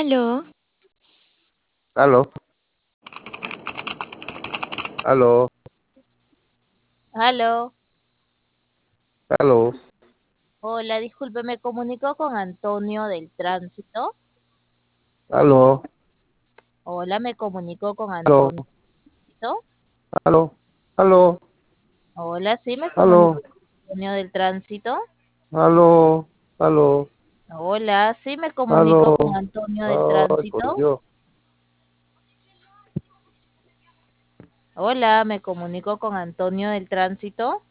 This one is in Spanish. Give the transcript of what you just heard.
Aló, Aló, aló, Aló, aló, hola, disculpe, me comunico con Antonio del Tránsito. aló, Hola, me comunico con aló, Antonio. ¿No? aló, aló, Hola, sí, me comunico aló, con Antonio del Tránsito. aló, aló, Hola, sí, me comunico con aló. Antonio del Ay, por Tránsito. Dios. Hola, me comunico con Antonio del Tránsito.